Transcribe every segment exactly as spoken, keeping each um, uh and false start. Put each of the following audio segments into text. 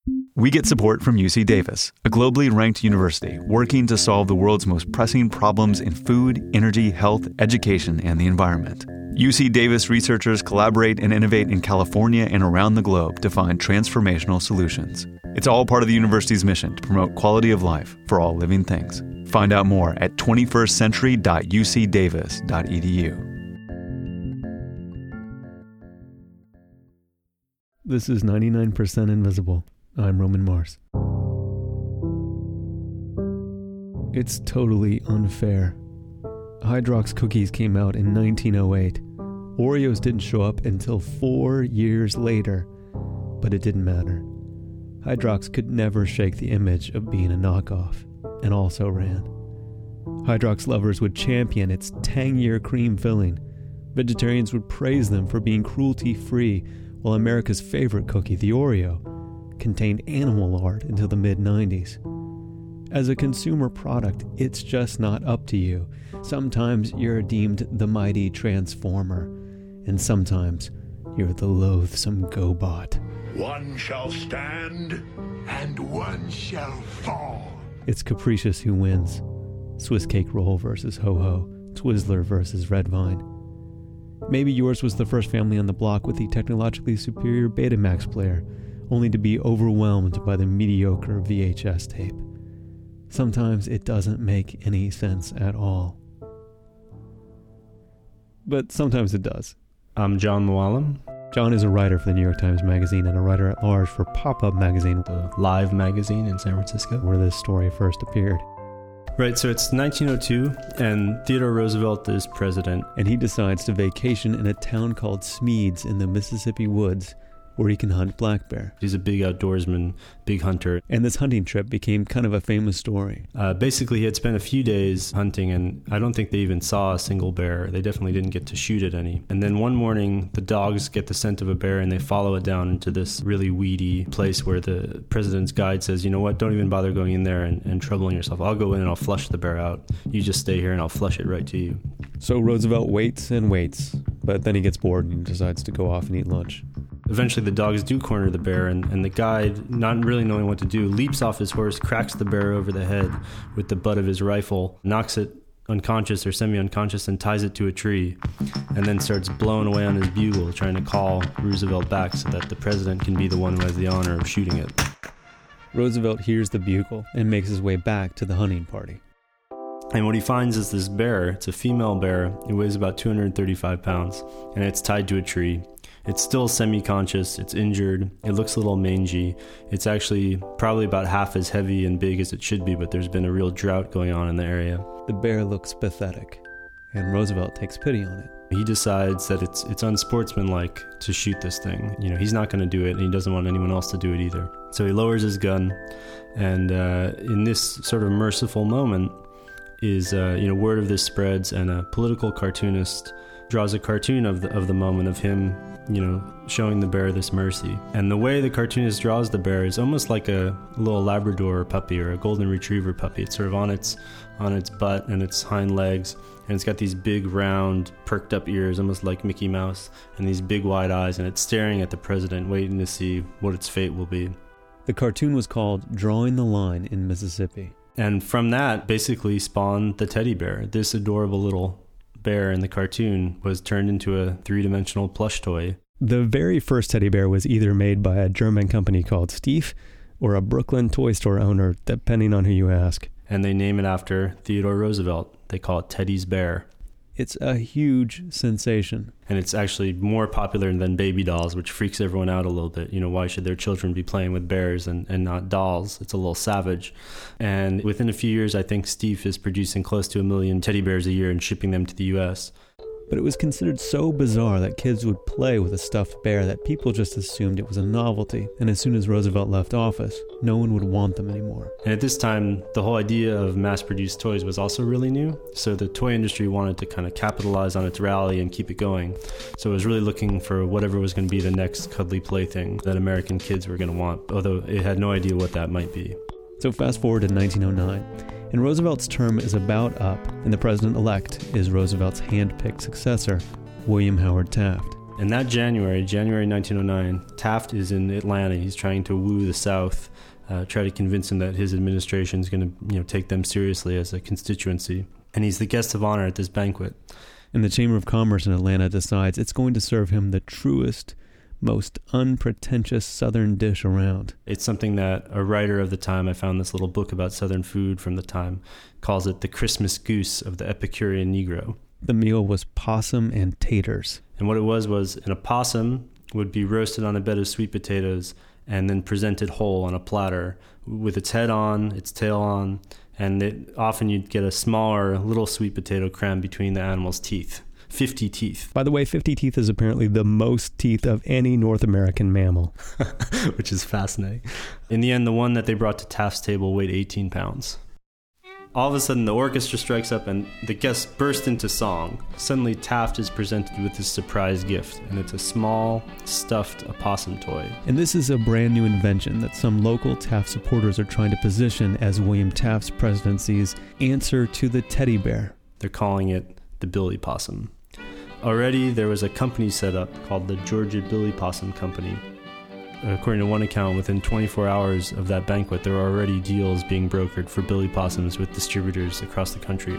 We get support from U C Davis, a globally ranked university working to solve the world's most pressing problems in food, energy, health, education, and the environment. U C Davis researchers collaborate and innovate in California and around the globe to find transformational solutions. It's all part of the university's mission to promote quality of life for all living things. Find out more at twenty-first century dot u c davis dot e d u. This is ninety-nine percent Invisible. I'm Roman Mars. It's totally unfair. Hydrox cookies came out in nineteen oh eight. Oreos didn't show up until four years later, but it didn't matter. Hydrox could never shake the image of being a knockoff, and also ran. Hydrox lovers would champion its tangier cream filling. Vegetarians would praise them for being cruelty-free, while America's favorite cookie, the Oreo, contained animal lard until the mid nineties. As a consumer product, it's just not up to you. Sometimes you're deemed the mighty transformer, and sometimes you're the loathsome GoBot. One shall stand, and one shall fall. It's capricious who wins. Swiss cake roll versus Ho-Ho, Twizzler versus Red Vine. Maybe yours was the first family on the block with the technologically superior Betamax player, only to be overwhelmed by the mediocre V H S tape. Sometimes it doesn't make any sense at all. But sometimes it does. I'm John Mooallem. John is a writer for the New York Times Magazine and a writer at large for Pop-Up Magazine, the Live magazine in San Francisco, where this story first appeared. Right, so it's nineteen oh two, and Theodore Roosevelt is president. And he decides to vacation in a town called Smeads in the Mississippi woods, where he can hunt black bear. He's a big outdoorsman, big hunter. And this hunting trip became kind of a famous story. Uh, basically, he had spent a few days hunting, and I don't think they even saw a single bear. They definitely didn't get to shoot at any. And then one morning, the dogs get the scent of a bear, and they follow it down into this really weedy place where the president's guide says, you know what, don't even bother going in there and, and troubling yourself. I'll go in and I'll flush the bear out. You just stay here and I'll flush it right to you. So Roosevelt waits and waits, but then he gets bored and decides to go off and eat lunch. Eventually the dogs do corner the bear, and, and the guide, not really knowing what to do, leaps off his horse, cracks the bear over the head with the butt of his rifle, knocks it unconscious or semi-unconscious, and ties it to a tree, and then starts blowing away on his bugle, trying to call Roosevelt back so that the president can be the one who has the honor of shooting it. Roosevelt hears the bugle and makes his way back to the hunting party. And what he finds is this bear. It's a female bear. It weighs about two hundred thirty-five pounds, and it's tied to a tree. It's still semi-conscious, it's injured, it looks a little mangy. It's actually probably about half as heavy and big as it should be, but there's been a real drought going on in the area. The bear looks pathetic, and Roosevelt takes pity on it. He decides that it's it's unsportsmanlike to shoot this thing. You know, he's not going to do it, and he doesn't want anyone else to do it either. So he lowers his gun, and uh, in this sort of merciful moment is, uh, you know, word of this spreads, and a political cartoonist draws a cartoon of the of the moment of him, you know, showing the bear this mercy. And the way the cartoonist draws the bear is almost like a little Labrador puppy or a golden retriever puppy. It's sort of on its on its butt and its hind legs, and it's got these big round perked up ears, almost like Mickey Mouse, and these big wide eyes, and it's staring at the president, waiting to see what its fate will be. The cartoon was called Drawing the Line in Mississippi. And from that basically spawned the teddy bear. This adorable little bear in the cartoon was turned into a three-dimensional plush toy. The very first teddy bear was either made by a German company called Steiff or a Brooklyn toy store owner, depending on who you ask. And they name it after Theodore Roosevelt. They call it Teddy's Bear. It's a huge sensation. And it's actually more popular than baby dolls, which freaks everyone out a little bit. You know, why should their children be playing with bears and, and not dolls? It's a little savage. And within a few years, I think Steiff is producing close to a million teddy bears a year and shipping them to the U S But it was considered so bizarre that kids would play with a stuffed bear that people just assumed it was a novelty. And as soon as Roosevelt left office, no one would want them anymore. And at this time, the whole idea of mass-produced toys was also really new. So the toy industry wanted to kind of capitalize on its rally and keep it going. So it was really looking for whatever was going to be the next cuddly plaything that American kids were going to want, although it had no idea what that might be. So fast forward to nineteen oh nine. And Roosevelt's term is about up, and the president-elect is Roosevelt's hand-picked successor, William Howard Taft. And that January, January nineteen oh nine, Taft is in Atlanta. He's trying to woo the South, uh, try to convince them that his administration is going to, you know, take them seriously as a constituency. And he's the guest of honor at this banquet. And the Chamber of Commerce in Atlanta decides it's going to serve him the truest, most unpretentious Southern dish around. It's something that a writer of the time, I found this little book about Southern food from the time, calls it the Christmas goose of the Epicurean Negro. The meal was possum and taters. And what it was was an opossum would be roasted on a bed of sweet potatoes and then presented whole on a platter with its head on, its tail on, and it, often you'd get a smaller little sweet potato crammed between the animal's teeth. fifty teeth. By the way, fifty teeth is apparently the most teeth of any North American mammal. Which is fascinating. In the end, the one that they brought to Taft's table weighed eighteen pounds. All of a sudden, the orchestra strikes up and the guests burst into song. Suddenly, Taft is presented with this surprise gift, and it's a small, stuffed opossum toy. And this is a brand new invention that some local Taft supporters are trying to position as William Taft's presidency's answer to the teddy bear. They're calling it the Billy Possum. Already, there was a company set up called the Georgia Billy Possum Company. According to one account, within twenty-four hours of that banquet, there were already deals being brokered for Billy Possums with distributors across the country.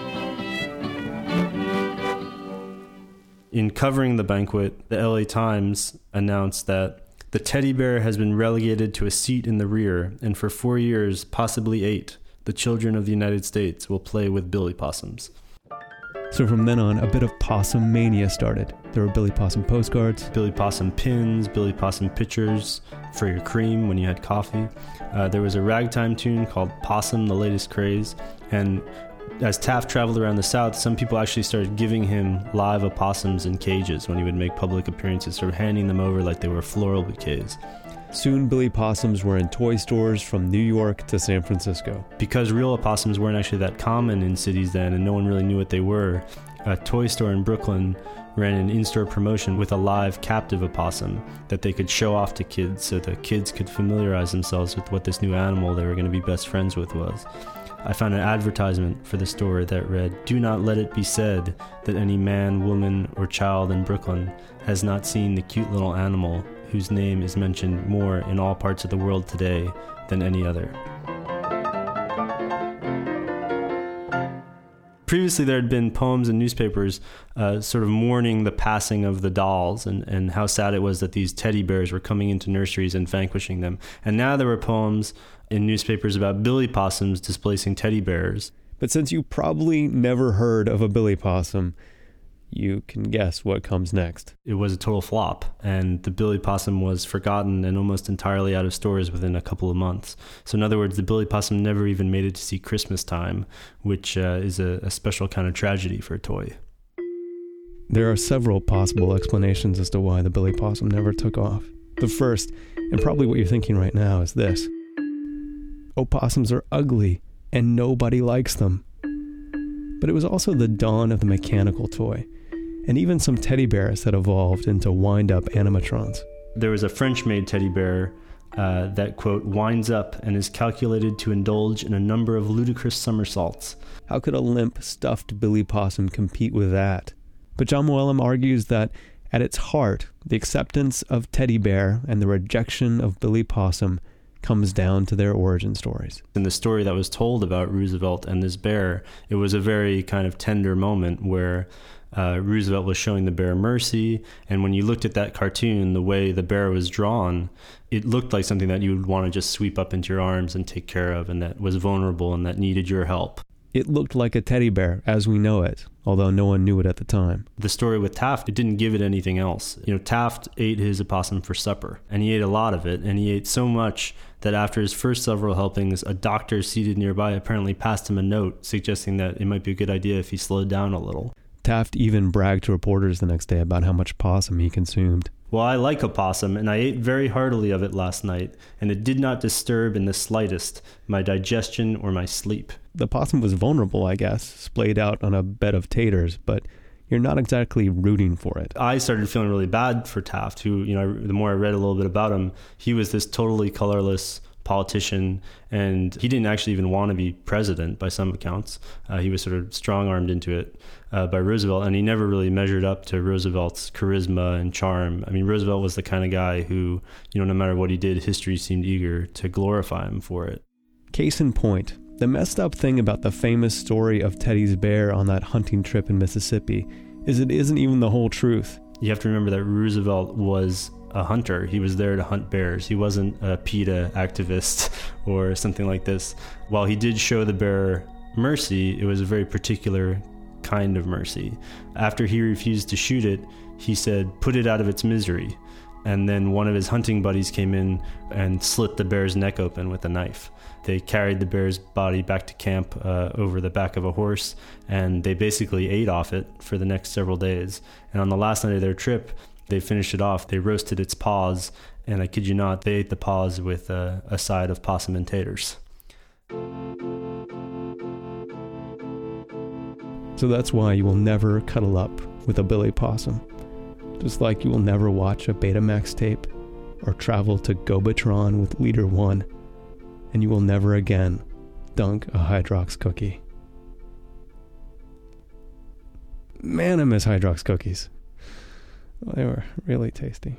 In covering the banquet, the L A Times announced that the teddy bear has been relegated to a seat in the rear, and for four years, possibly eight, the children of the United States will play with Billy Possums. So from then on, a bit of possum mania started. There were Billy Possum postcards, Billy Possum pins, Billy Possum pitchers for your cream when you had coffee. Uh, there was a ragtime tune called Possum, the Latest Craze. And as Taft traveled around the South, some people actually started giving him live opossums in cages when he would make public appearances, sort of handing them over like they were floral bouquets. Soon, Billy Possums were in toy stores from New York to San Francisco. Because real opossums weren't actually that common in cities then, and no one really knew what they were, a toy store in Brooklyn ran an in-store promotion with a live captive opossum that they could show off to kids so the kids could familiarize themselves with what this new animal they were going to be best friends with was. I found an advertisement for the store that read, "Do not let it be said that any man, woman, or child in Brooklyn has not seen the cute little animal whose name is mentioned more in all parts of the world today than any other." Previously, there had been poems in newspapers uh, sort of mourning the passing of the dolls and, and how sad it was that these teddy bears were coming into nurseries and vanquishing them. And now there were poems in newspapers about Billy Possums displacing teddy bears. But since you probably never heard of a Billy Possum, you can guess what comes next. It was a total flop, and the Billy Possum was forgotten and almost entirely out of stores within a couple of months. So in other words, the Billy Possum never even made it to see Christmas time, which uh, is a, a special kind of tragedy for a toy. There are several possible explanations as to why the Billy Possum never took off. The first, and probably what you're thinking right now, is this. Opossums are ugly, and nobody likes them. But it was also the dawn of the mechanical toy, and even some teddy bears had evolved into wind-up animatrons. There was a French-made teddy bear uh, that, quote, winds up and is calculated to indulge in a number of ludicrous somersaults. How could a limp, stuffed Billy Possum compete with that? But Jon Mooallem argues that, at its heart, the acceptance of teddy bear and the rejection of Billy Possum comes down to their origin stories. In the story that was told about Roosevelt and this bear, it was a very kind of tender moment where uh, Roosevelt was showing the bear mercy, and when you looked at that cartoon, the way the bear was drawn, it looked like something that you would want to just sweep up into your arms and take care of, and that was vulnerable and that needed your help. It looked like a teddy bear as we know it, although no one knew it at the time. The story with Taft, it didn't give it anything else. You know, Taft ate his opossum for supper, and he ate a lot of it, and he ate so much that after his first several helpings, a doctor seated nearby apparently passed him a note suggesting that it might be a good idea if he slowed down a little. Taft even bragged to reporters the next day about how much possum he consumed. "Well, I like opossum, and I ate very heartily of it last night, and it did not disturb in the slightest my digestion or my sleep." The possum was vulnerable, I guess, splayed out on a bed of taters, but you're not exactly rooting for it. I started feeling really bad for Taft, who, you know, the more I read a little bit about him, he was this totally colorless, politician, and he didn't actually even want to be president by some accounts. Uh, he was sort of strong-armed into it uh, by Roosevelt, and he never really measured up to Roosevelt's charisma and charm. I mean, Roosevelt was the kind of guy who, you know, no matter what he did, history seemed eager to glorify him for it. Case in point, the messed up thing about the famous story of Teddy's bear on that hunting trip in Mississippi is it isn't even the whole truth. You have to remember that Roosevelt was a hunter. He was there to hunt bears. He wasn't a PETA activist or something like this. While he did show the bear mercy, it was a very particular kind of mercy. After he refused to shoot it, he said, "Put it out of its misery." And then one of his hunting buddies came in and slit the bear's neck open with a knife. They carried the bear's body back to camp uh, over the back of a horse, and they basically ate off it for the next several days. And on the last night of their trip, they finished it off. They roasted its paws, and I kid you not, they ate the paws with a, a side of possum and taters. So that's why you will never cuddle up with a Billy Possum. Just like you will never watch a Betamax tape or travel to Gobatron with Leader One, and you will never again dunk a Hydrox cookie. Man, I miss Hydrox cookies. Well, they were really tasty.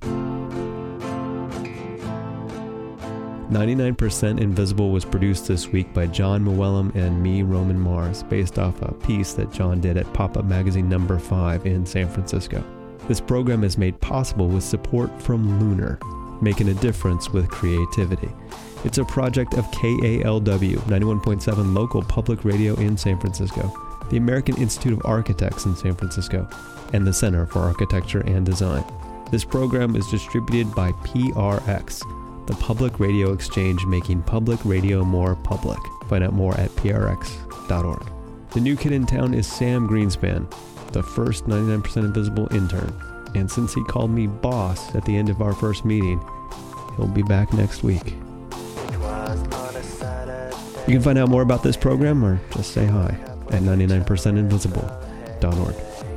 ninety-nine percent Invisible was produced this week by John Muellum and me, Roman Mars, based off a piece that John did at Pop-Up Magazine number five in San Francisco. This program is made possible with support from Lunar, making a difference with creativity. It's a project of K A L W, ninety-one point seven local public radio in San Francisco, the American Institute of Architects in San Francisco, and the Center for Architecture and Design. This program is distributed by P R X, the Public Radio Exchange, making public radio more public. Find out more at P R X dot org. The new kid in town is Sam Greenspan, the first ninety-nine percent Invisible intern. And since he called me boss at the end of our first meeting, he'll be back next week. You can find out more about this program or just say hi at ninety-nine percent invisible dot org.